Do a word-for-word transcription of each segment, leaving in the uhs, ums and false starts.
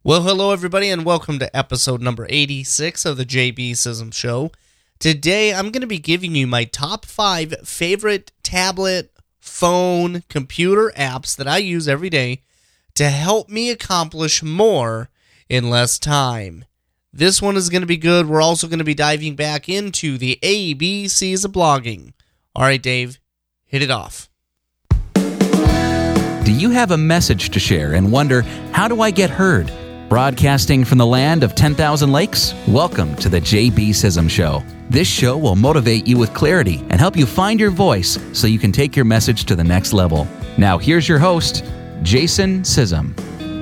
Well, hello everybody, and welcome to episode number eighty-six of the J B Sism Show. Today, I'm going to be giving you my top five favorite tablet, phone, computer apps that I use every day to help me accomplish more in less time. This one is going to be good. We're also going to be diving back into the A B Cs of blogging. All right, Dave, hit it off. Do you have a message to share and wonder, how do I get heard? Broadcasting from the land of ten thousand lakes? Welcome to the J B Sism Show. This show will motivate you with clarity and help you find your voice so you can take your message to the next level. Now here's your host, Jason Sism.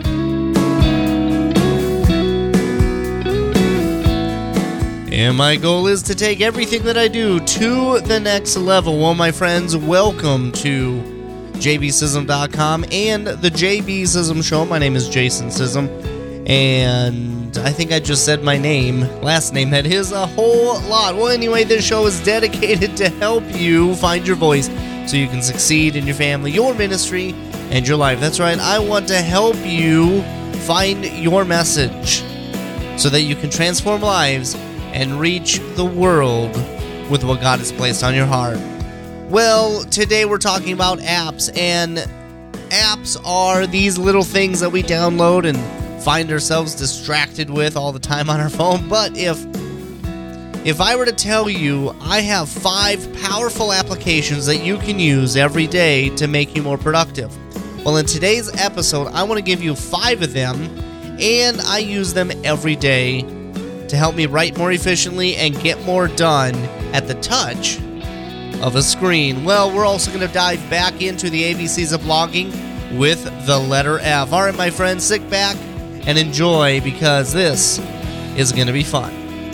And my goal is to take everything that I do to the next level. Well, my friends, welcome to J B Sism dot com and the J B Sism Show. My name is Jason Sism. And I think I just said my name, last name, that is a whole lot. Well, anyway, this show is dedicated to help you find your voice so you can succeed in your family, your ministry, and your life. That's right, I want to help you find your message so that you can transform lives and reach the world with what God has placed on your heart. Well, today we're talking about apps, and apps are these little things that we download and find ourselves distracted with all the time on our phone. But if if I were to tell you I have five powerful applications that you can use every day to make you more productive, well, in today's episode, I want to give you five of them, and I use them every day to help me write more efficiently and get more done at the touch of a screen. Well, we're also going to dive back into the A B Cs of blogging with the letter F. All right, my friends, sit back and enjoy, because this is going to be fun.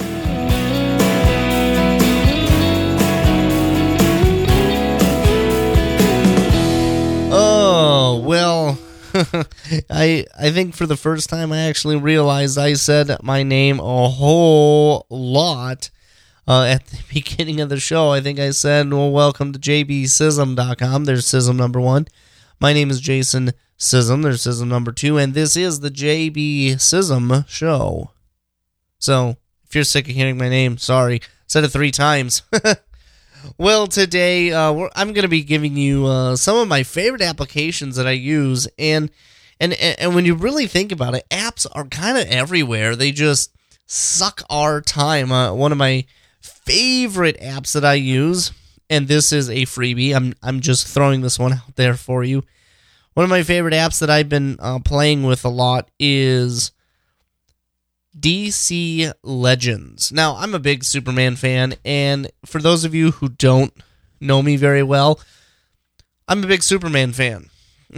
Oh, well, I I think for the first time I actually realized I said my name a whole lot uh, at the beginning of the show. I think I said, well, welcome to J B Sism dot com. There's Sism number one. My name is Jason Sism. There's Sism number two, and this is the J B Sism Show. So, if you're sick of hearing my name, sorry. Said it three times. Well, today uh, we're, I'm going to be giving you uh, some of my favorite applications that I use, and and and when you really think about it, apps are kind of everywhere. They just suck our time. Uh, one of my favorite apps that I use, and this is a freebie. I'm I'm just throwing this one out there for you. One of my favorite apps that I've been uh, playing with a lot is D C Legends. Now, I'm a big Superman fan, and for those of you who don't know me very well, I'm a big Superman fan.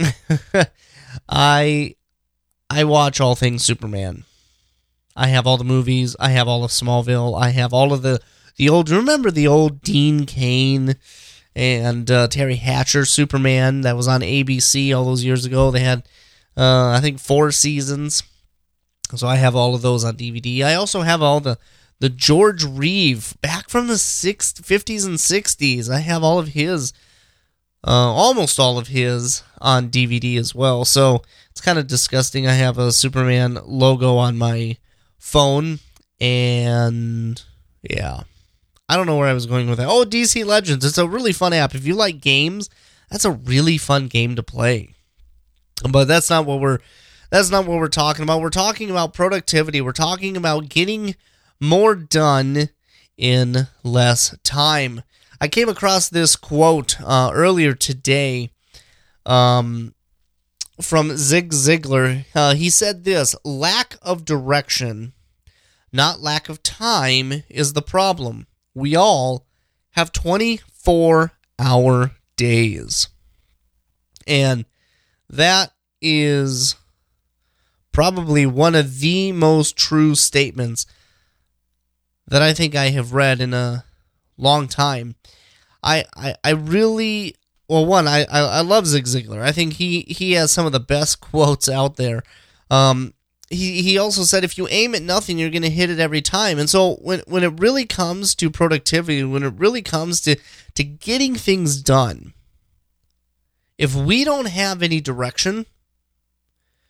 I I watch all things Superman. I have all the movies. I have all of Smallville. I have all of the, the old... Remember the old Dean Cain and uh, Terry Hatcher Superman that was on A B C all those years ago? They had, uh, I think, four seasons. So I have all of those on D V D. I also have all the, the George Reeve, back from the sixties, fifties and sixties. I have all of his, uh, almost all of his on D V D as well. So it's kind of disgusting. I have a Superman logo on my phone, and yeah. I don't know where I was going with that. Oh, D C Legends. It's a really fun app. If you like games, that's a really fun game to play. But that's not what we're that's not what we're talking about. We're talking about productivity. We're talking about getting more done in less time. I came across this quote uh, earlier today um, from Zig Ziglar. Uh, he said this: "Lack of direction, not lack of time, is the problem. We all have twenty-four hour days." And that is probably one of the most true statements that I think I have read in a long time. I I, I really, well, one, I, I, I love Zig Ziglar. I think he, he has some of the best quotes out there. Um, He he also said, if you aim at nothing, you're going to hit it every time. And so when when it really comes to productivity, when it really comes to, to getting things done, if we don't have any direction,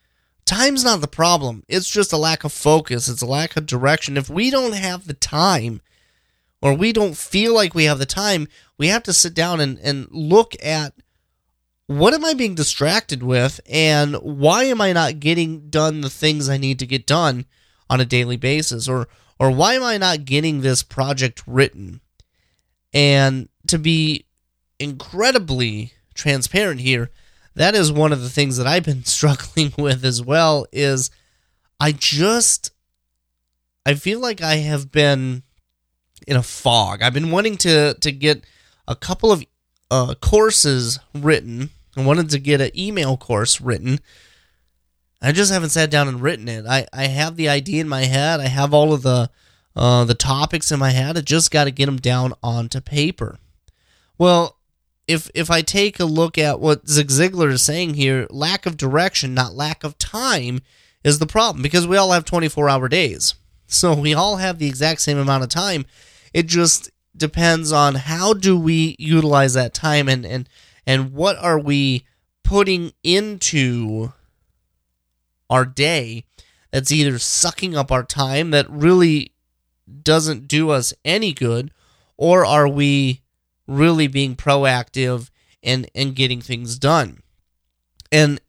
time's not the problem. It's just a lack of focus. It's a lack of direction. If we don't have the time, or we don't feel like we have the time, we have to sit down and, and look at, what am I being distracted with, and why am I not getting done the things I need to get done on a daily basis? Or or why am I not getting this project written? And to be incredibly transparent here, that is one of the things that I've been struggling with as well, is I just, I feel like I have been in a fog. I've been wanting to, to get a couple of uh, courses written. I wanted to get an email course written. I just haven't sat down and written it. I, I have the idea in my head. I have all of the uh, the topics in my head. I just got to get them down onto paper. Well, if if I take a look at what Zig Ziglar is saying here, lack of direction, not lack of time, is the problem, because we all have twenty-four hour days. So we all have the exact same amount of time. It just depends on how do we utilize that time, and and, and what are we putting into our day that's either sucking up our time that really doesn't do us any good, or are we really being proactive and, and getting things done. And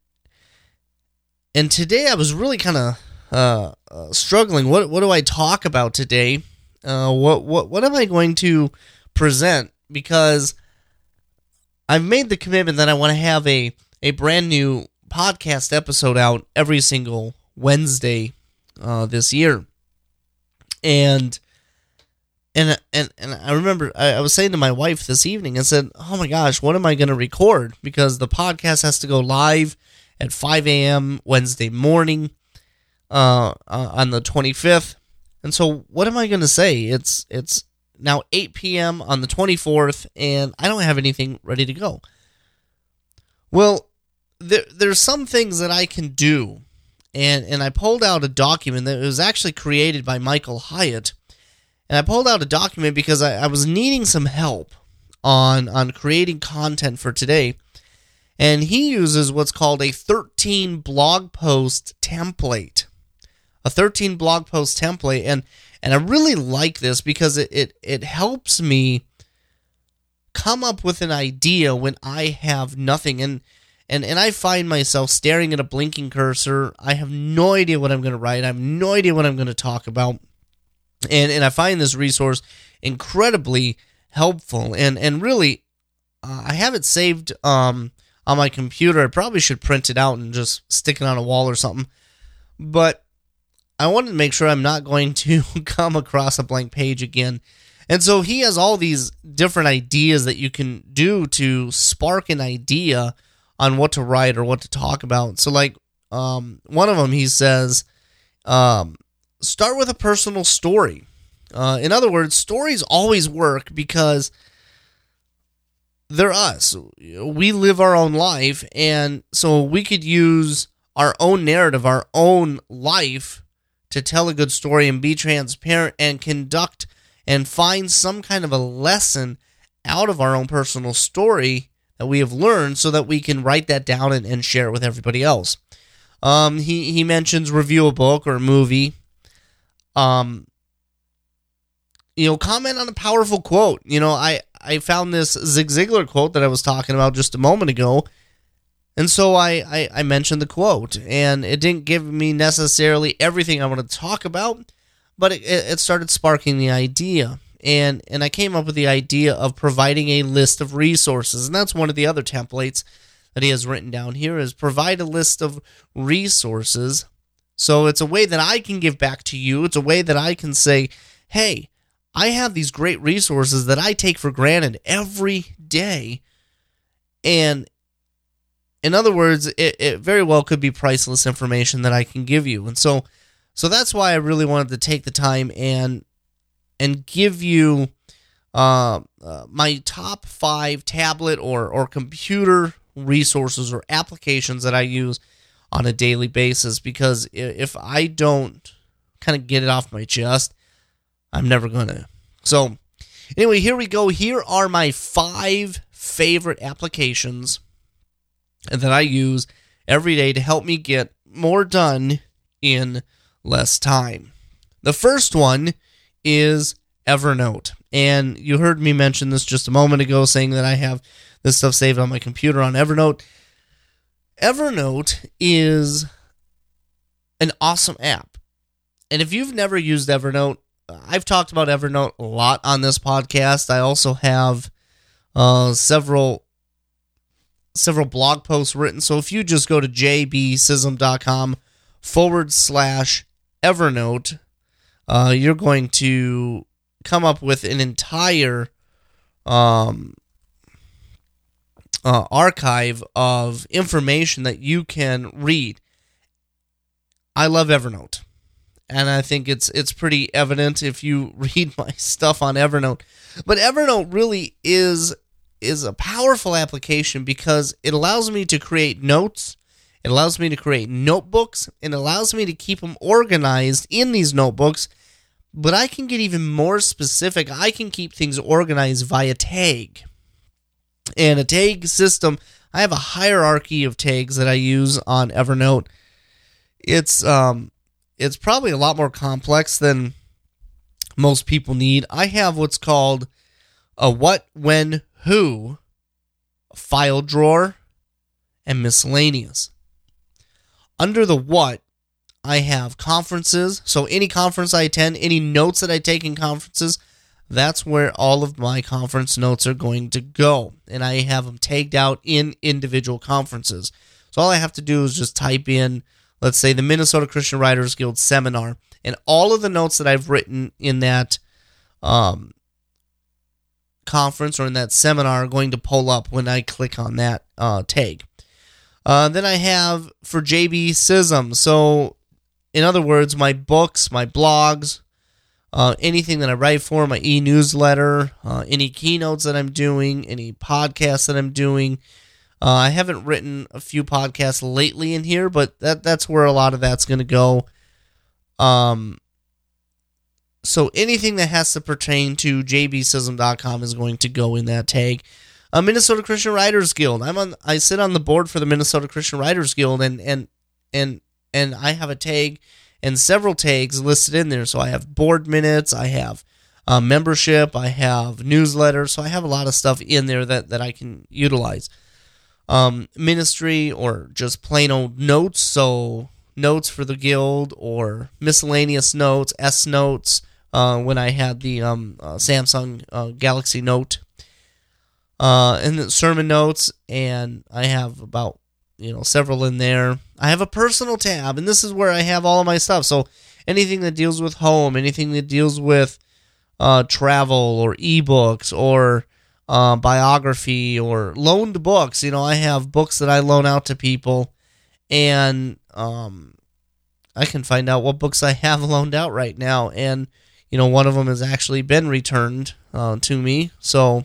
and today I was really kind of uh, uh, struggling. What what do I talk about today? Uh, what what what am I going to present? Because I've made the commitment that I want to have a, a brand new podcast episode out every single Wednesday uh, this year. And and and and I remember I, I was saying to my wife this evening, I said, oh my gosh, what am I going to record? Because the podcast has to go live at five a.m. Wednesday morning uh, uh, on the twenty-fifth. And so what am I going to say? It's it's now eight p.m. on the twenty-fourth, and I don't have anything ready to go. Well, there there's some things that I can do. And and I pulled out a document that was actually created by Michael Hyatt. And I pulled out a document because I, I was needing some help on, on creating content for today. And he uses what's called a thirteen blog post template. A thirteen blog post template. And and I really like this because it, it, it helps me come up with an idea when I have nothing. And And and I find myself staring at a blinking cursor. I have no idea what I'm going to write. I have no idea what I'm going to talk about. And and I find this resource incredibly helpful. And and really, uh, I have it saved um, on my computer. I probably should print it out and just stick it on a wall or something. But I wanted to make sure I'm not going to come across a blank page again. And so he has all these different ideas that you can do to spark an idea on what to write or what to talk about. So like um, one of them, he says, um, start with a personal story. Uh, in other words, stories always work because they're us. We live our own life, and so we could use our own narrative, our own life, to tell a good story and be transparent and conduct and find some kind of a lesson out of our own personal story that we have learned, so that we can write that down and, and share it with everybody else. Um, he, he mentions review a book or a movie. Um, you know, comment on a powerful quote. You know, I, I found this Zig Ziglar quote that I was talking about just a moment ago, and so I, I, I mentioned the quote, and it didn't give me necessarily everything I wanted to talk about, but it, it started sparking the idea. And and I came up with the idea of providing a list of resources. And that's one of the other templates that he has written down here, is provide a list of resources. So it's a way that I can give back to you. It's a way that I can say, hey, I have these great resources that I take for granted every day. And in other words, it, it very well could be priceless information that I can give you. And so, so that's why I really wanted to take the time and and give you uh, uh, my top five tablet or, or computer resources or applications that I use on a daily basis, because if I don't kind of get it off my chest, I'm never going to. So anyway, here we go. Here are my five favorite applications that I use every day to help me get more done in less time. The first one is Evernote. And you heard me mention this just a moment ago, saying that I have this stuff saved on my computer on Evernote. Evernote is an awesome app. And if you've never used Evernote, I've talked about Evernote a lot on this podcast. I also have uh, several several blog posts written. So if you just go to jbsism.com forward slash Evernote, uh, you're going to come up with an entire um, uh, archive of information that you can read. I love Evernote, and I think it's it's pretty evident if you read my stuff on Evernote. But Evernote really is is a powerful application because it allows me to create notes, it allows me to create notebooks, it allows me to keep them organized in these notebooks. But I can get even more specific. I can keep things organized via tag. And a tag system, I have a hierarchy of tags that I use on Evernote. It's um, it's probably a lot more complex than most people need. I have what's called a what, when, who, file drawer, and miscellaneous. Under the what, I have conferences, so any conference I attend, any notes that I take in conferences, that's where all of my conference notes are going to go. And I have them tagged out in individual conferences. So all I have to do is just type in, let's say, the Minnesota Christian Writers Guild seminar, and all of the notes that I've written in that um, conference or in that seminar are going to pull up when I click on that uh, tag. Uh, then I have for J B Sism, so in other words, my books, my blogs, uh, anything that I write for, my e-newsletter, uh, any keynotes that I'm doing, any podcasts that I'm doing. Uh, I haven't written a few podcasts lately in here, but that that's where a lot of that's going to go. Um, so anything that has to pertain to j b sism dot com is going to go in that tag. Uh, Minnesota Christian Writers Guild. I'm on. I sit on the board for the Minnesota Christian Writers Guild, and and and. And I have a tag and several tags listed in there. So I have board minutes, I have uh, membership, I have newsletters. So I have a lot of stuff in there that, that I can utilize. Um, ministry or just plain old notes. So notes for the guild or miscellaneous notes, S notes, uh, when I had the um, uh, Samsung uh, Galaxy Note. Uh, and the sermon notes, and I have about you know, several in there. I have a personal tab, and this is where I have all of my stuff. So anything that deals with home, anything that deals with uh, travel or ebooks or uh, biography or loaned books. You know, I have books that I loan out to people, and um, I can find out what books I have loaned out right now. And, you know, one of them has actually been returned uh, to me. So...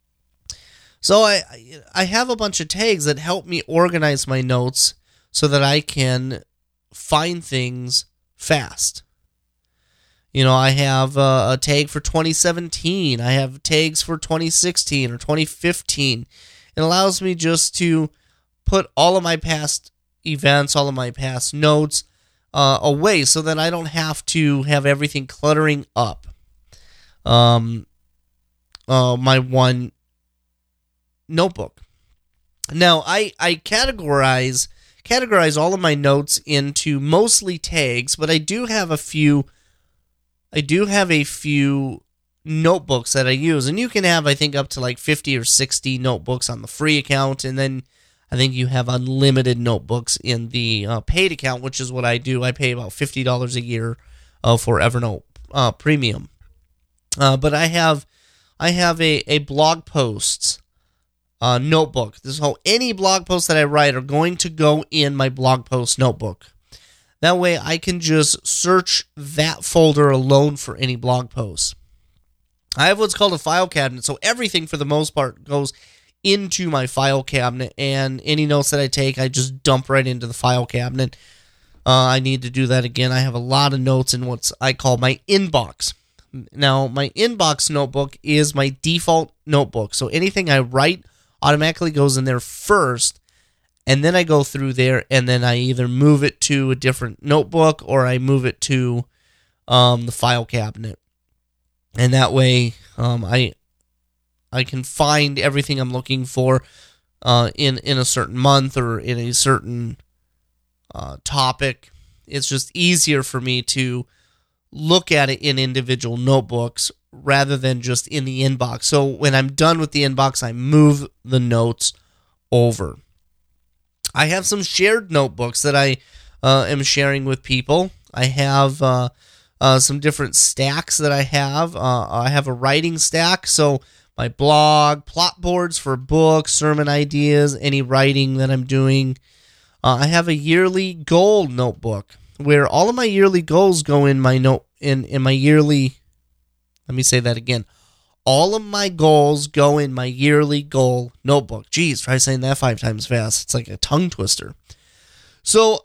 So I I have a bunch of tags that help me organize my notes so that I can find things fast. You know, I have a, a tag for twenty seventeen. I have tags for twenty sixteen or twenty fifteen. It allows me just to put all of my past events, all of my past notes uh, away so that I don't have to have everything cluttering up. Um, uh, my one notebook. Now, I, I categorize categorize all of my notes into mostly tags, but I do have a few I do have a few notebooks that I use, and you can have, I think, up to like fifty or sixty notebooks on the free account, and then I think you have unlimited notebooks in the uh, paid account, which is what I do. I pay about fifty dollars a year uh, for Evernote uh, Premium. Uh, but I have I have a, a blog posts Uh, notebook. This whole any blog posts that I write are going to go in my blog post notebook. That way I can just search that folder alone for any blog posts. I have what's called a file cabinet, so everything for the most part goes into my file cabinet, and any notes that I take I just dump right into the file cabinet. Uh, I need to do that again. I have a lot of notes in what I call my inbox. Now, my inbox notebook is my default notebook, so anything I write automatically goes in there first, And then I go through there, and then I either move it to a different notebook or I move it to um, the file cabinet. And that way, um, I I can find everything I'm looking for uh, in, in a certain month or in a certain uh, topic. It's just easier for me to look at it in individual notebooks rather than just in the inbox. So when I'm done with the inbox, I move the notes over. I have some shared notebooks that I uh, am sharing with people. I have uh, uh, some different stacks that I have. Uh, I have a writing stack, so my blog, plot boards for books, sermon ideas, any writing that I'm doing. Uh, I have a yearly goal notebook where all of my yearly goals go in my note in, in my yearly. Let me say that again. All of my goals go in my yearly goal notebook. Geez, try saying that five times fast. It's like a tongue twister. So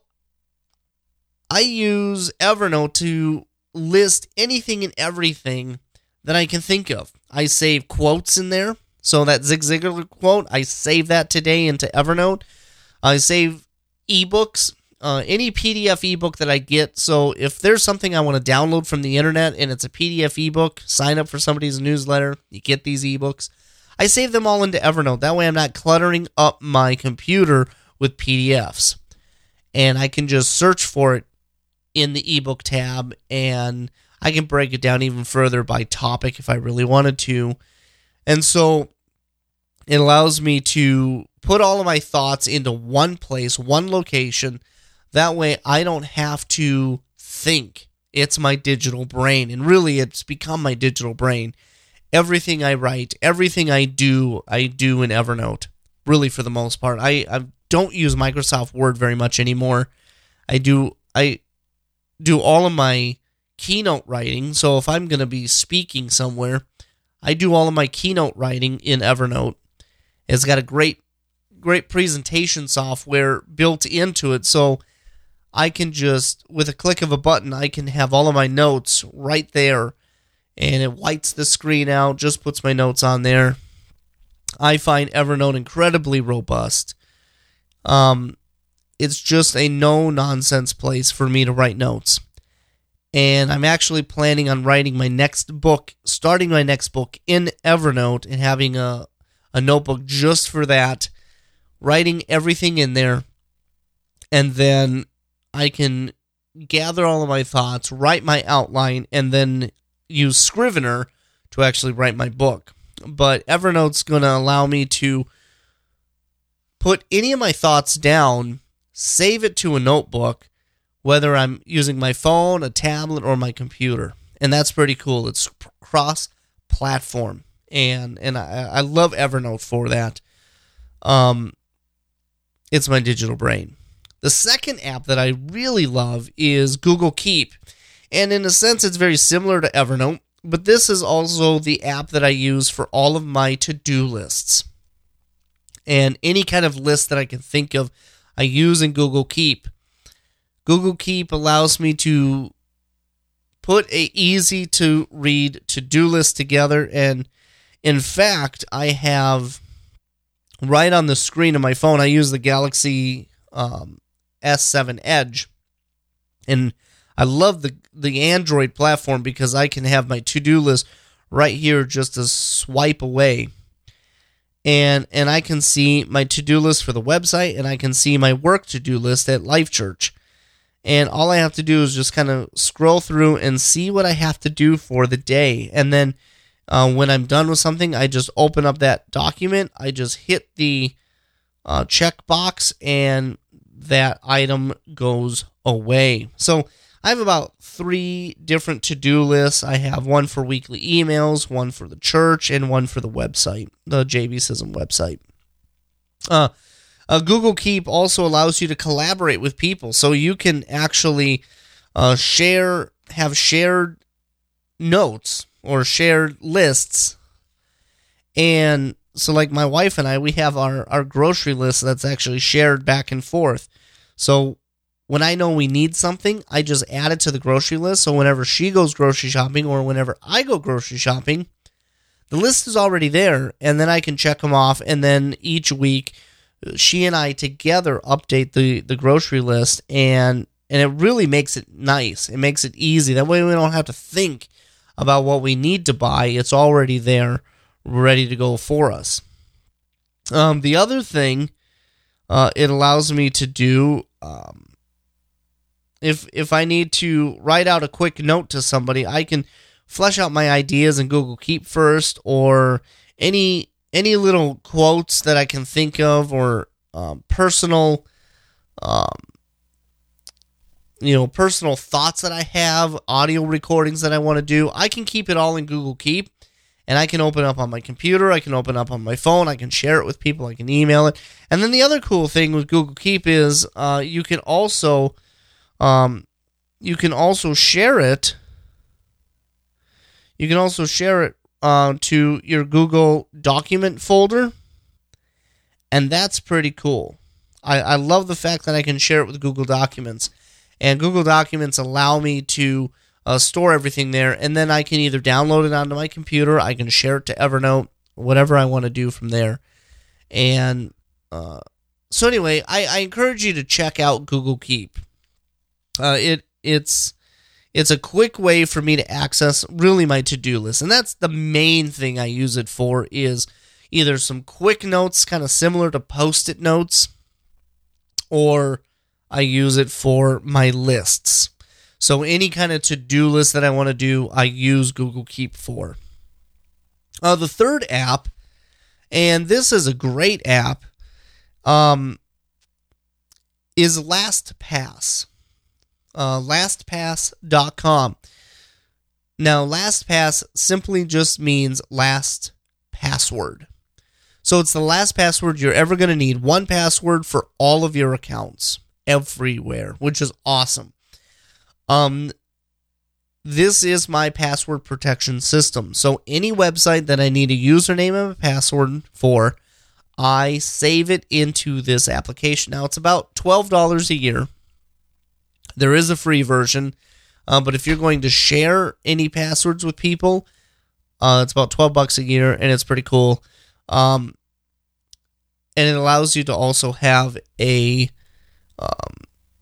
I use Evernote to list anything and everything that I can think of. I save quotes in there. So that Zig Ziglar quote, I save that today into Evernote. I save ebooks. Uh, any P D F ebook that I get. So if there's something I want to download from the internet and it's a P D F ebook, sign up for somebody's newsletter, you get these ebooks. I save them all into Evernote. That way I'm not cluttering up my computer with P D Fs. And I can just search for it in the ebook tab, and I can break it down even further by topic if I really wanted to. And so it allows me to put all of my thoughts into one place, one location. That way I don't have to think. It's my digital brain. And really, it's become my digital brain. Everything I write, everything I do, I do in Evernote. Really, for the most part. I, I don't use Microsoft Word very much anymore. I do I do all of my keynote writing. So if I'm going to be speaking somewhere, I do all of my keynote writing in Evernote. It's got a great, great presentation software built into it. So I can just, with a click of a button, I can have all of my notes right there, and it whites the screen out, just puts my notes on there. I find Evernote incredibly robust. Um, it's just a no-nonsense place for me to write notes. And I'm actually planning on writing my next book, starting my next book in Evernote and having a, a notebook just for that, writing everything in there, and then I can gather all of my thoughts, write my outline, and then use Scrivener to actually write my book. But Evernote's going to allow me to put any of my thoughts down, save it to a notebook, whether I'm using my phone, a tablet, or my computer. And that's pretty cool. It's cross-platform. And and I, I love Evernote for that. Um, it's my digital brain. The second app that I really love is Google Keep. And in a sense, it's very similar to Evernote, but this is also the app that I use for all of my to-do lists. And any kind of list that I can think of, I use in Google Keep. Google Keep allows me to put a easy-to-read to-do list together. And in fact, I have right on the screen of my phone, I use the Galaxy um, S seven Edge, and I love the the Android platform because I can have my to-do list right here, just a swipe away, and and I can see my to-do list for the website, and I can see my work to-do list at Life Church, and all I have to do is just kind of scroll through and see what I have to do for the day, and then uh, when I'm done with something, I just open up that document, I just hit the uh, check box, and that item goes away. So I have about three different to-do lists. I have one for weekly emails, one for the church, and one for the website, the J B Sism website. Uh, uh, Google Keep also allows you to collaborate with people, so you can actually uh, share, have shared notes or shared lists. And so like my wife and I, we have our, our grocery list that's actually shared back and forth. So when I know we need something, I just add it to the grocery list. So whenever she goes grocery shopping or whenever I go grocery shopping, the list is already there. And then I can check them off. And then each week she and I together update the, the grocery list, and and it really makes it nice. It makes it easy. That way we don't have to think about what we need to buy. It's already there, ready to go for us. Um, the other thing uh, it allows me to do, um, if if I need to write out a quick note to somebody, I can flesh out my ideas in Google Keep first, or any any little quotes that I can think of, or um, personal, um, you know, personal thoughts that I have, audio recordings that I want to do. I can keep it all in Google Keep, and I can open up on my computer. I can open up on my phone. I can share it with people. I can email it. And then the other cool thing with Google Keep is uh, you can also um, you can also share it. You can also share it uh, to your Google document folder, and that's pretty cool. I, I love the fact that I can share it with Google Documents, and Google Documents allow me to uh, store everything there, and then I can either download it onto my computer, I can share it to Evernote, whatever I want to do from there. And uh, so anyway, I, I encourage you to check out Google Keep. Uh, it it's It's a quick way for me to access really my to-do list. And that's the main thing I use it for, is either some quick notes, kind of similar to Post-it notes, or I use it for my lists. So any kind of to-do list that I want to do, I use Google Keep for. Uh, the third app, and this is a great app, um, is LastPass. Uh, LastPass dot com. Now, LastPass simply just means last password. So it's the last password you're ever going to need. One password for all of your accounts, everywhere, which is awesome. Um, this is my password protection system. So any website that I need a username and a password for, I save it into this application. Now, it's about twelve dollars a year. There is a free version, uh, but if you're going to share any passwords with people, uh, it's about twelve bucks a year, and it's pretty cool. Um, and it allows you to also have a um,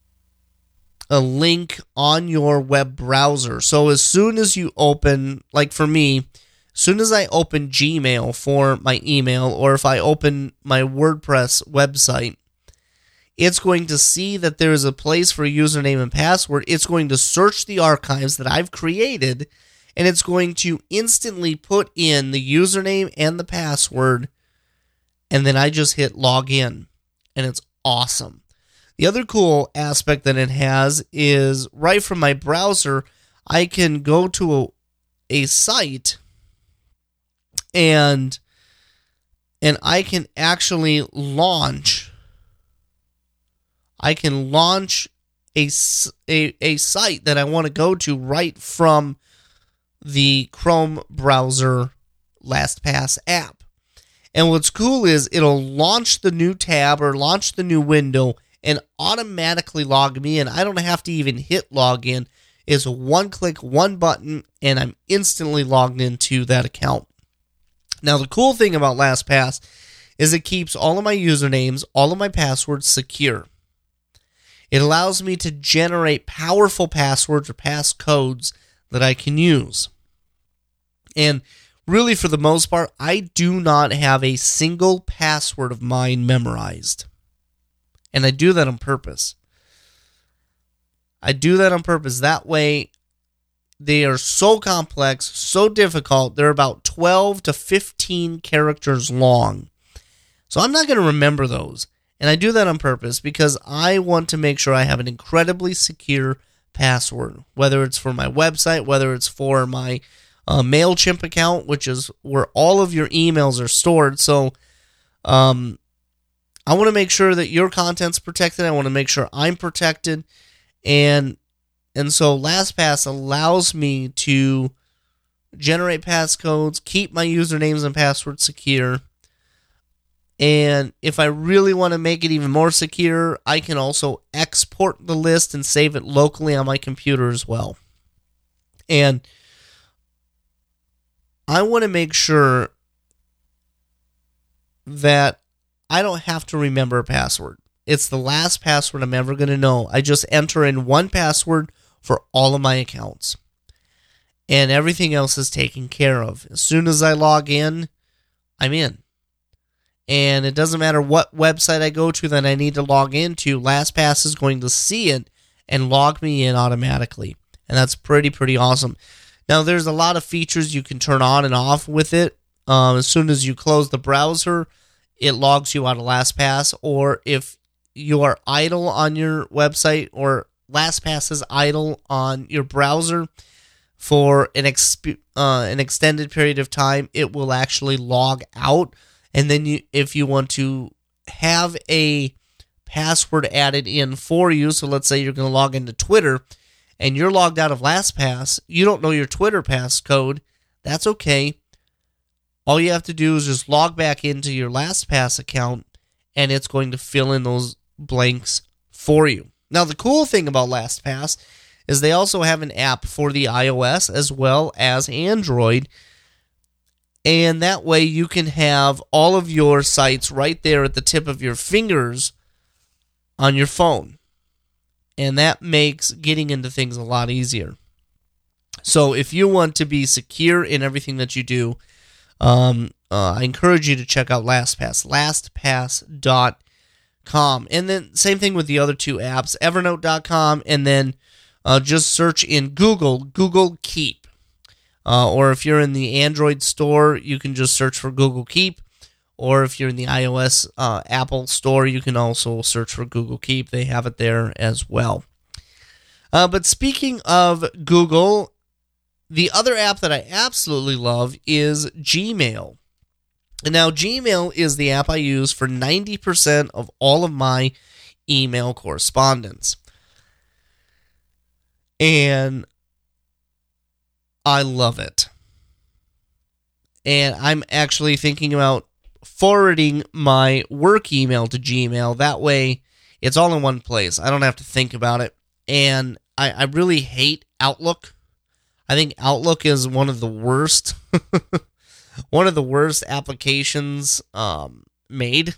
a link on your web browser. So as soon as you open, like for me, as soon as I open Gmail for my email, or if I open my WordPress website, it's going to see that there is a place for a username and password. It's going to search the archives that I've created, and it's going to instantly put in the username and the password, and then I just hit login, and it's awesome. The other cool aspect that it has is right from my browser, I can go to a, a site, and, and I can actually launch I can launch a, a, a site that I want to go to right from the Chrome browser LastPass app. And what's cool is it'll launch the new tab or launch the new window and automatically log me in. I don't have to even hit login. It's one click, one button, and I'm instantly logged into that account. Now, the cool thing about LastPass is it keeps all of my usernames, all of my passwords secure. It allows me to generate powerful passwords or passcodes that I can use. And really, for the most part, I do not have a single password of mine memorized. And I do that on purpose. I do that on purpose. That way, they are so complex, so difficult. They're about twelve to fifteen characters long. So I'm not going to remember those. And I do that on purpose because I want to make sure I have an incredibly secure password, whether it's for my website, whether it's for my uh, MailChimp account, which is where all of your emails are stored. So um, I want to make sure that your content's protected. I want to make sure I'm protected. And, and so LastPass allows me to generate passcodes, keep my usernames and passwords secure. And if I really want to make it even more secure, I can also export the list and save it locally on my computer as well. And I want to make sure that I don't have to remember a password. It's the last password I'm ever going to know. I just enter in one password for all of my accounts. And everything else is taken care of. As soon as I log in, I'm in. And it doesn't matter what website I go to that I need to log into, LastPass is going to see it and log me in automatically. And that's pretty, pretty awesome. Now, there's a lot of features you can turn on and off with it. Um, as soon as you close the browser, it logs you out of LastPass. Or if you are idle on your website or LastPass is idle on your browser for an, exp- uh, an extended period of time, it will actually log out. And then you, if you want to have a password added in for you, so let's say you're going to log into Twitter and you're logged out of LastPass, you don't know your Twitter passcode, that's okay. All you have to do is just log back into your LastPass account and it's going to fill in those blanks for you. Now, the cool thing about LastPass is they also have an app for the iOS as well as Android. And that way you can have all of your sites right there at the tip of your fingers on your phone. And that makes getting into things a lot easier. So if you want to be secure in everything that you do, um, uh, I encourage you to check out LastPass, LastPass dot com. And then same thing with the other two apps, Evernote dot com, and then uh, just search in Google, Google Keep. Uh, or if you're in the Android store, you can just search for Google Keep. Or if you're in the iOS uh, Apple store, you can also search for Google Keep. They have it there as well. Uh, but speaking of Google, the other app that I absolutely love is Gmail. And now Gmail is the app I use for ninety percent of all of my email correspondence. And I love it. And I'm actually thinking about forwarding my work email to Gmail. That way, it's all in one place. I don't have to think about it. And I, I really hate Outlook. I think Outlook is one of the worst, one of the worst applications um, made.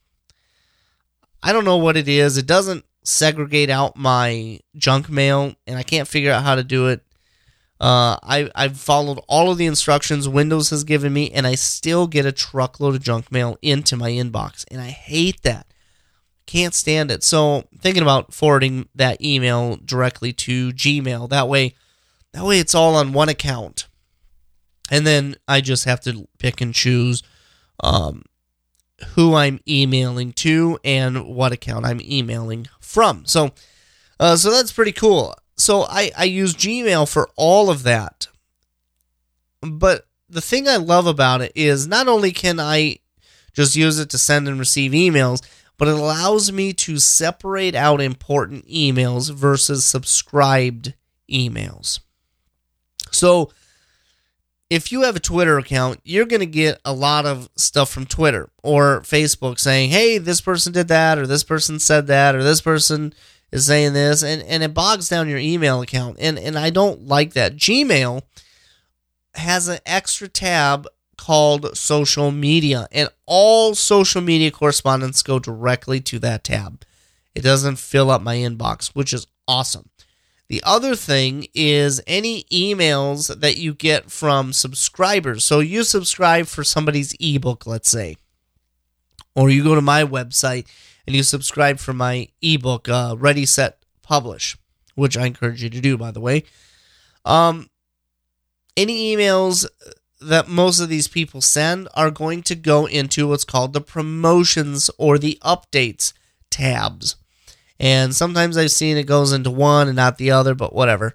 I don't know what it is. It doesn't segregate out my junk mail, and I can't figure out how to do it. Uh, I, I've followed all of the instructions Windows has given me, and I still get a truckload of junk mail into my inbox, and I hate that. Can't stand it. So thinking about forwarding that email directly to Gmail. That way, that way it's all on one account, and then I just have to pick and choose um, who I'm emailing to and what account I'm emailing from. So, uh, so that's pretty cool. So I, I use Gmail for all of that. But the thing I love about it is not only can I just use it to send and receive emails, but it allows me to separate out important emails versus subscribed emails. So if you have a Twitter account, you're going to get a lot of stuff from Twitter or Facebook saying, hey, this person did that, or this person said that, or this person is saying this, and, and it bogs down your email account, and, and I don't like that. Gmail has an extra tab called social media, and all social media correspondence go directly to that tab. It doesn't fill up my inbox, which is awesome. The other thing is any emails that you get from subscribers. So you subscribe for somebody's ebook, let's say, or you go to my website and you subscribe for my ebook, uh, Ready, Set, Publish, which I encourage you to do, by the way. Um, any emails that most of these people send are going to go into what's called the promotions or the updates tabs. And sometimes I've seen it goes into one and not the other, but whatever.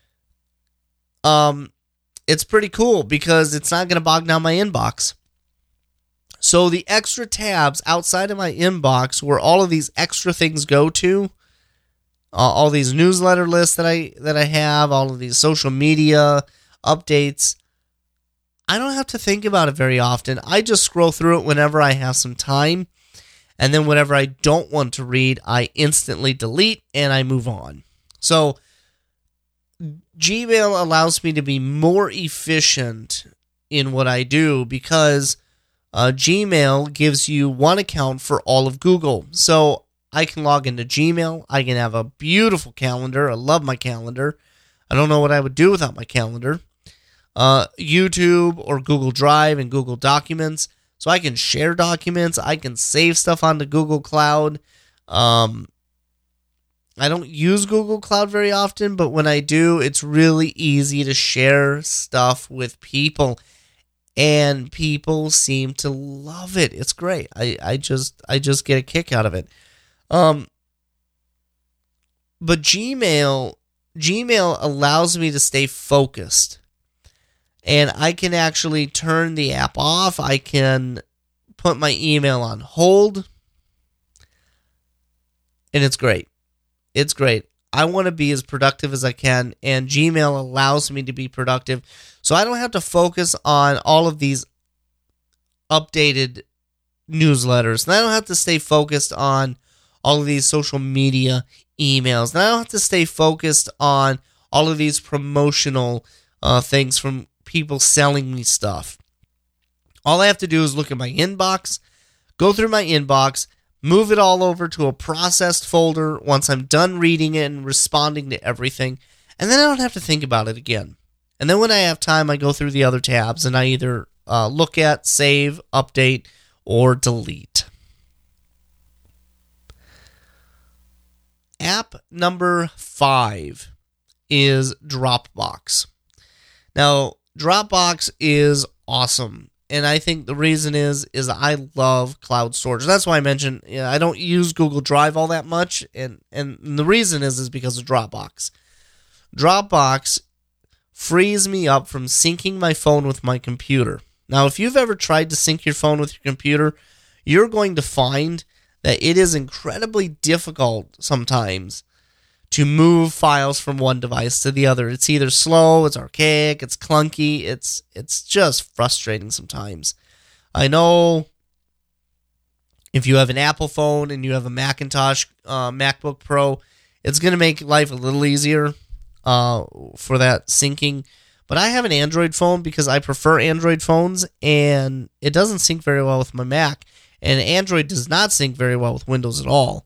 Um, it's pretty cool because it's not going to bog down my inbox. So the extra tabs outside of my inbox where all of these extra things go to, uh, all these newsletter lists that I that I have, all of these social media updates, I don't have to think about it very often. I just scroll through it whenever I have some time, and then whatever I don't want to read, I instantly delete and I move on. So Gmail allows me to be more efficient in what I do because Uh, Gmail gives you one account for all of Google. So I can log into Gmail. I can have a beautiful calendar. I love my calendar. I don't know what I would do without my calendar. Uh, YouTube or Google Drive and Google Documents. So I can share documents. I can save stuff onto Google Cloud. Um, I don't use Google Cloud very often, but when I do, it's really easy to share stuff with people. And people seem to love it. It's great. I, I just I just get a kick out of it. Um, but Gmail Gmail allows me to stay focused. And I can actually turn the app off. I can put my email on hold. And it's great. It's great. I want to be as productive as I can, and Gmail allows me to be productive. So I don't have to focus on all of these updated newsletters. And I don't have to stay focused on all of these social media emails. And I don't have to stay focused on all of these promotional uh, things from people selling me stuff. All I have to do is look at my inbox, go through my inbox, move it all over to a processed folder once I'm done reading it and responding to everything, and then I don't have to think about it again. And then when I have time, I go through the other tabs and I either uh, look at, save, update, or delete. App number five is Dropbox. Now, Dropbox is awesome. And I think the reason is, is I love cloud storage. That's why I mentioned, you know, I don't use Google Drive all that much. And, and the reason is, is because of Dropbox. Dropbox frees me up from syncing my phone with my computer. Now, if you've ever tried to sync your phone with your computer, you're going to find that it is incredibly difficult sometimes to move files from one device to the other. It's either slow, it's archaic, it's clunky, it's it's just frustrating sometimes. I know if you have an Apple phone and you have a Macintosh uh, MacBook Pro, it's going to make life a little easier uh, for that syncing. But I have an Android phone because I prefer Android phones, and it doesn't sync very well with my Mac. And Android does not sync very well with Windows at all.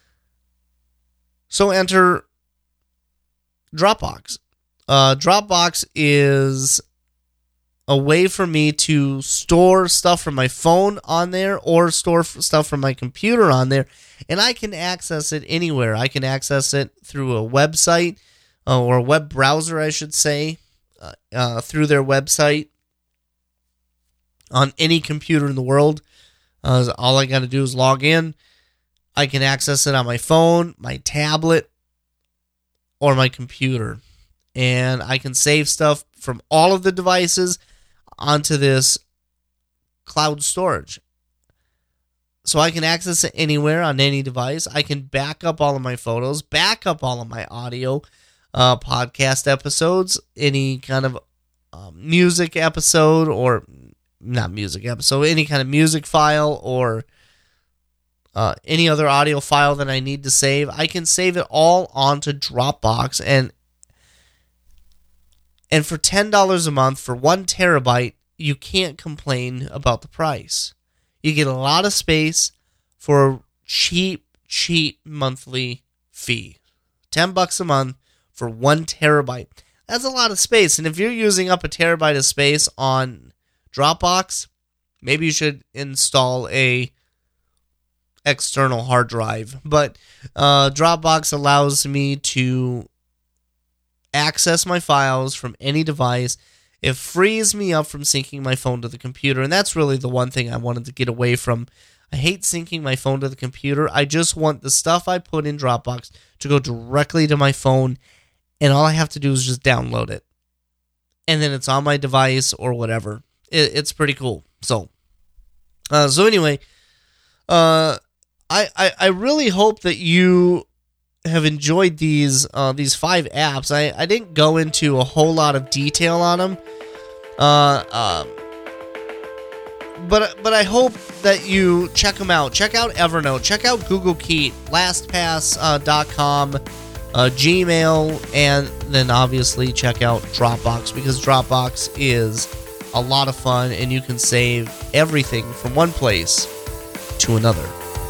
So enter Dropbox. Uh, Dropbox is a way for me to store stuff from my phone on there or store stuff from my computer on there, and I can access it anywhere. I can access it through a website uh, or a web browser, I should say, uh, uh, through their website on any computer in the world. Uh, all I got to do is log in. I can access it on my phone, my tablet, or my computer. And I can save stuff from all of the devices onto this cloud storage. So I can access it anywhere on any device. I can back up all of my photos, back up all of my audio, uh, podcast episodes, any kind of um, music episode, or not music episode, any kind of music file, or Uh, any other audio file that I need to save. I can save it all onto Dropbox, and and for ten dollars a month for one terabyte, you can't complain about the price. You get a lot of space for a cheap, cheap monthly fee. ten bucks a month for one terabyte. That's a lot of space, and if you're using up a terabyte of space on Dropbox, maybe you should install a external hard drive. But uh, Dropbox allows me to access my files from any device. It frees me up from syncing my phone to the computer, and that's really the one thing I wanted to get away from. I hate syncing my phone to the computer. I just want the stuff I put in Dropbox to go directly to my phone, and all I have to do is just download it. And then it's on my device or whatever. It, it's pretty cool. So, uh, so anyway, uh, I, I, I really hope that you have enjoyed these uh, these five apps. I, I didn't go into a whole lot of detail on them, uh, um, but but I hope that you check them out. Check out Evernote. Check out Google Keep, LastPass dot com, uh, uh, Gmail, and then obviously check out Dropbox, because Dropbox is a lot of fun, and you can save everything from one place to another.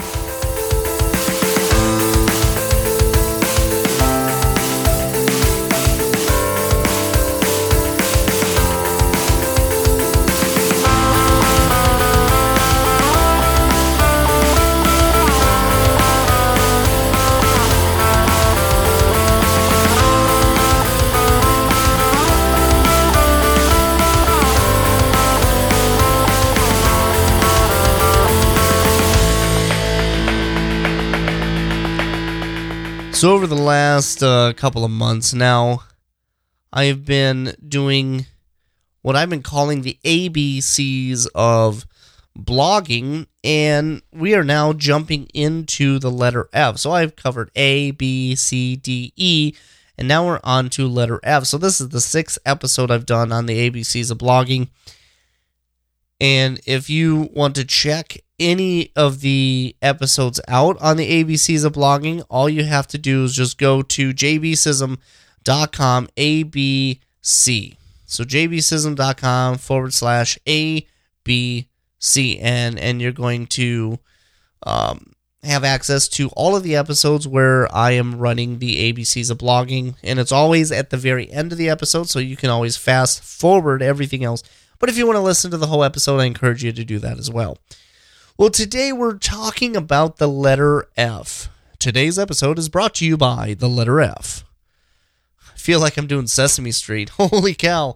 So over the last uh, couple of months now, I've been doing what I've been calling the A B Cs of blogging, and we are now jumping into the letter F. So I've covered A, B, C, D, E, and now we're on to letter F. So this is the sixth episode I've done on the A B Cs of blogging. And if you want to check any of the episodes out on the A B Cs of blogging, all you have to do is just go to j b sism dot com A B C. So j b sism dot com forward slash A B C. And, and you're going to um, have access to all of the episodes where I am running the A B Cs of blogging. And it's always at the very end of the episode, so you can always fast forward everything else. But if you want to listen to the whole episode, I encourage you to do that as well. Well, today we're talking about the letter F. Today's episode is brought to you by the letter F. I feel like I'm doing Sesame Street. Holy cow.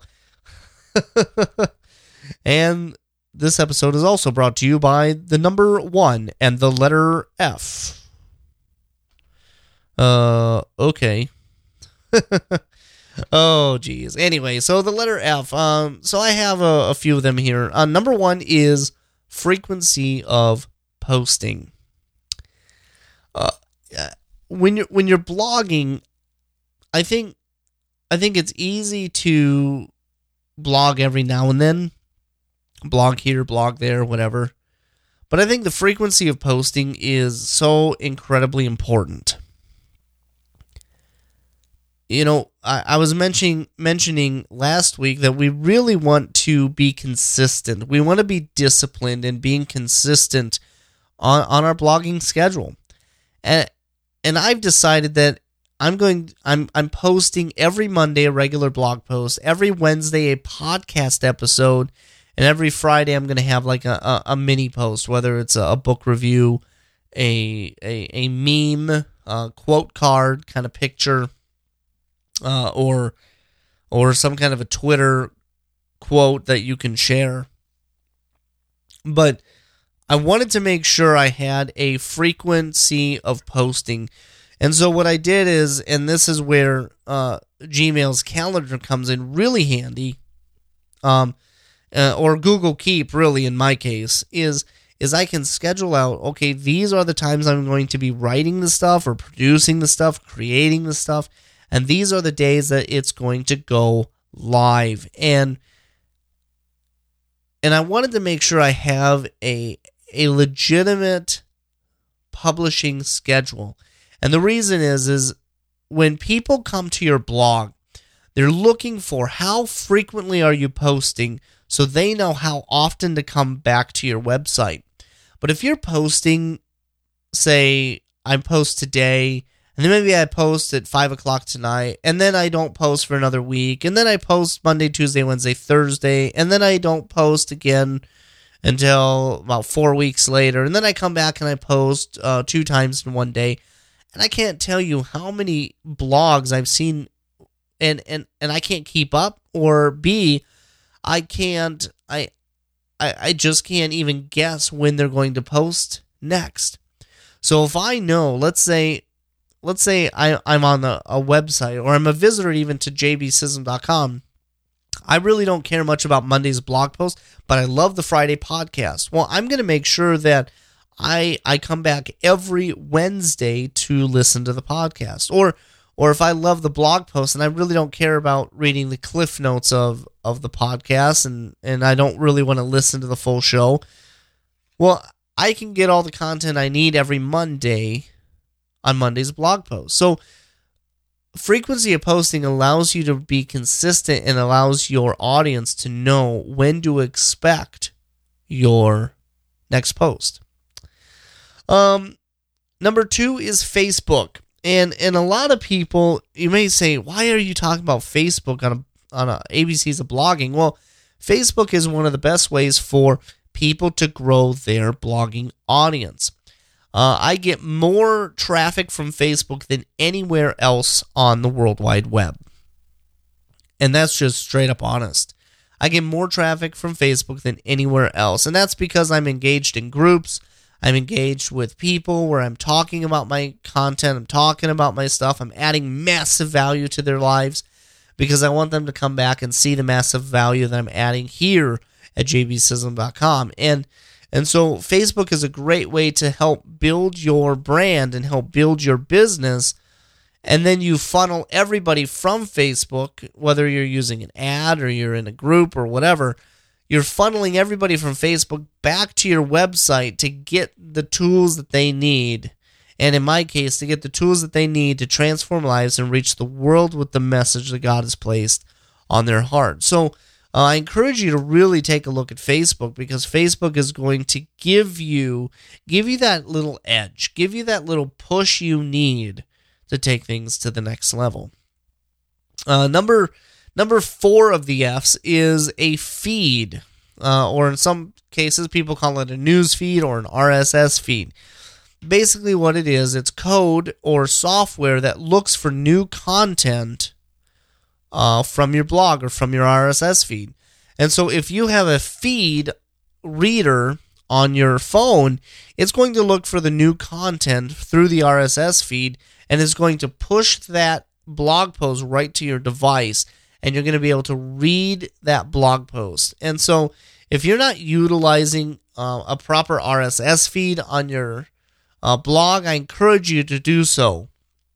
And this episode is also brought to you by the number one and the letter F. Uh, okay. Oh, geez. Anyway, so the letter F. Um, so I have a, a few of them here. Uh, number one is frequency of posting. Uh, when you're when you're blogging, I think I think it's easy to blog every now and then, blog here, blog there, whatever. But I think the frequency of posting is so incredibly important. You know, I, I was mentioning mentioning last week that we really want to be consistent. We want to be disciplined in being consistent on, on our blogging schedule. And and I've decided that I'm going I'm I'm posting every Monday a regular blog post, every Wednesday a podcast episode, and every Friday I'm going to have like a, a, a mini post, whether it's a, a book review, a a, a meme, a quote card kind of picture, Uh, or or some kind of a Twitter quote that you can share. But I wanted to make sure I had a frequency of posting. And so what I did is, and this is where uh, Gmail's calendar comes in really handy, um, uh, or Google Keep really in my case, is is I can schedule out, okay, these are the times I'm going to be writing the stuff or producing the stuff, creating the stuff. And these are the days that it's going to go live. And and I wanted to make sure I have a, a legitimate publishing schedule. And the reason is, is when people come to your blog, they're looking for how frequently are you posting so they know how often to come back to your website. But if you're posting, say, I post today, and then maybe I post at five o'clock tonight, and then I don't post for another week, and then I post Monday, Tuesday, Wednesday, Thursday, and then I don't post again until about four weeks later, and then I come back and I post uh, two times in one day, and I can't tell you how many blogs I've seen, and, and, and I can't keep up, or B, I can't, I, I, I just can't even guess when they're going to post next. So if I know, let's say, Let's say I, I'm on a, a website, or I'm a visitor even to j b sism dot com. I really don't care much about Monday's blog post, but I love the Friday podcast. Well, I'm going to make sure that I I come back every Wednesday to listen to the podcast. Or or if I love the blog post and I really don't care about reading the cliff notes of, of the podcast, and, and I don't really want to listen to the full show, well, I can get all the content I need every Monday on Monday's blog post. So frequency of posting allows you to be consistent and allows your audience to know when to expect your next post. Um, number two is Facebook. And and a lot of people, you may say, why are you talking about Facebook on a, on a A B Cs of blogging? Well, Facebook is one of the best ways for people to grow their blogging audience. Uh, I get more traffic from Facebook than anywhere else on the World Wide Web. And that's just straight up honest. I get more traffic from Facebook than anywhere else. And that's because I'm engaged in groups. I'm engaged with people where I'm talking about my content. I'm talking about my stuff. I'm adding massive value to their lives because I want them to come back and see the massive value that I'm adding here at j b sism dot com. And And so Facebook is a great way to help build your brand and help build your business. And then you funnel everybody from Facebook, whether you're using an ad or you're in a group or whatever, you're funneling everybody from Facebook back to your website to get the tools that they need. And in my case, to get the tools that they need to transform lives and reach the world with the message that God has placed on their heart. So Uh, I encourage you to really take a look at Facebook because Facebook is going to give you give you that little edge, give you that little push you need to take things to the next level. Uh, number number four of the F's is a feed, uh, or in some cases people call it a news feed or an R S S feed. Basically what it is, it's code or software that looks for new content Uh, from your blog or from your R S S feed. And so if you have a feed reader on your phone, it's going to look for the new content through the R S S feed and is going to push that blog post right to your device, and you're going to be able to read that blog post. And so if you're not utilizing uh, a proper R S S feed on your uh, blog, I encourage you to do so.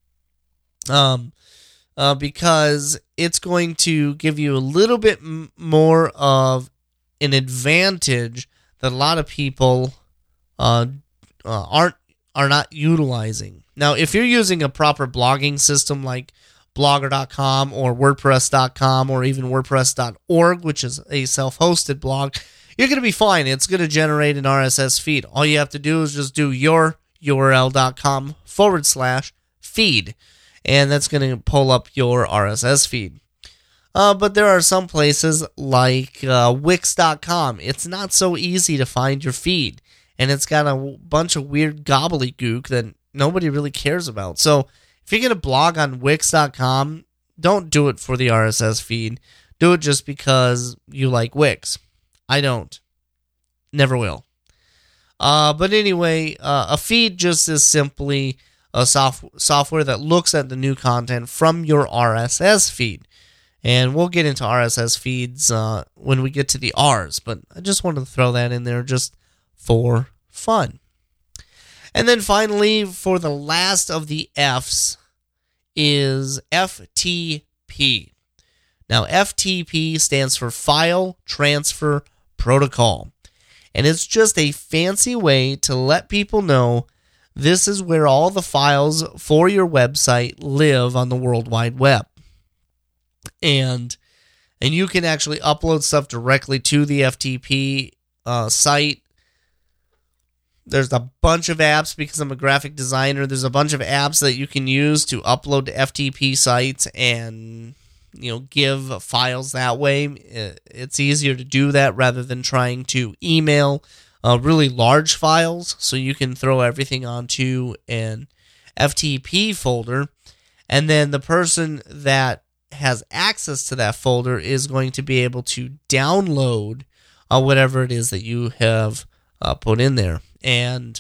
Um, Uh, because it's going to give you a little bit m- more of an advantage that a lot of people uh, uh, aren't are not utilizing. Now, if you're using a proper blogging system like blogger dot com or wordpress dot com or even wordpress dot org, which is a self-hosted blog, you're going to be fine. It's going to generate an R S S feed. All you have to do is just do your url.com forward slash feed. And that's going to pull up your R S S feed. Uh, but there are some places like uh, wix dot com. It's not so easy to find your feed. And it's got a w- bunch of weird gobbledygook that nobody really cares about. So if you're going to blog on wix dot com, don't do it for the R S S feed. Do it just because you like Wix. I don't. Never will. Uh, but anyway, uh, a feed just is simply a soft, software that looks at the new content from your R S S feed. And we'll get into R S S feeds uh, when we get to the R's, but I just wanted to throw that in there just for fun. And then finally, for the last of the F's, is F T P. Now, F T P stands for File Transfer Protocol. And it's just a fancy way to let people know this is where all the files for your website live on the World Wide Web. And and you can actually upload stuff directly to the F T P uh, site. There's a bunch of apps because I'm a graphic designer. There's a bunch of apps that you can use to upload to F T P sites and, you know, give files that way. It's easier to do that rather than trying to email uh, really large files. So you can throw everything onto an F T P folder, and then the person that has access to that folder is going to be able to download uh, whatever it is that you have uh, put in there. And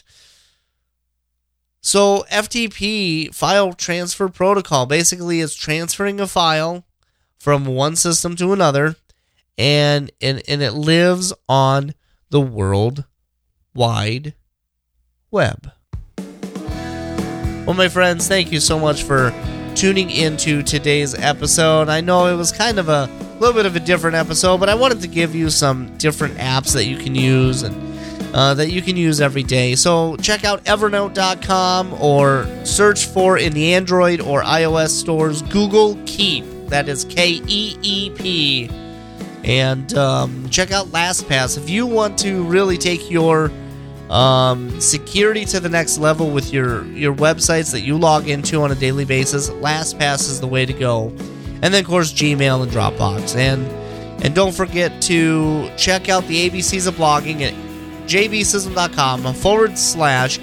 so F T P, File Transfer Protocol, basically is transferring a file from one system to another, and, and, and it lives on the World Wide Web. Well, my friends, thank you so much for tuning into today's episode. I know it was kind of a little bit of a different episode, but I wanted to give you some different apps that you can use and uh, that you can use every day. So check out evernote dot com or search for in the Android or iOS stores Google Keep. That is K E E P. And um, check out LastPass. If you want to really take your um, security to the next level with your, your websites that you log into on a daily basis, LastPass is the way to go. And then, of course, Gmail and Dropbox. And and don't forget to check out the A B Cs of blogging at jbsism.com forward slash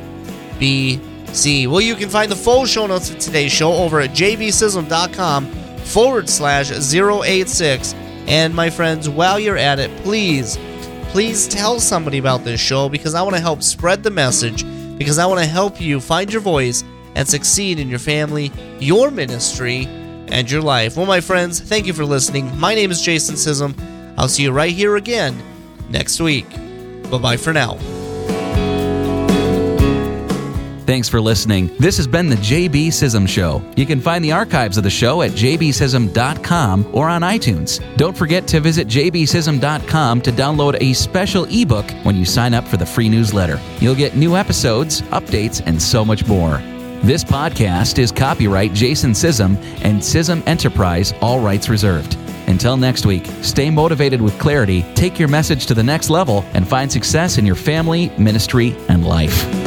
ABC. Well, you can find the full show notes of today's show over at jbsism.com forward slash 086. And my friends, while you're at it, please, please tell somebody about this show, because I want to help spread the message, because I want to help you find your voice and succeed in your family, your ministry, and your life. Well, my friends, thank you for listening. My name is Jason Sism. I'll see you right here again next week. Bye-bye for now. Thanks for listening. This has been the J B. Sism Show. You can find the archives of the show at j b sism dot com or on iTunes. Don't forget to visit j b sism dot com to download a special ebook when you sign up for the free newsletter. You'll get new episodes, updates, and so much more. This podcast is copyright Jason Sism and Sism Enterprise, all rights reserved. Until next week, stay motivated with clarity, take your message to the next level, and find success in your family, ministry, and life.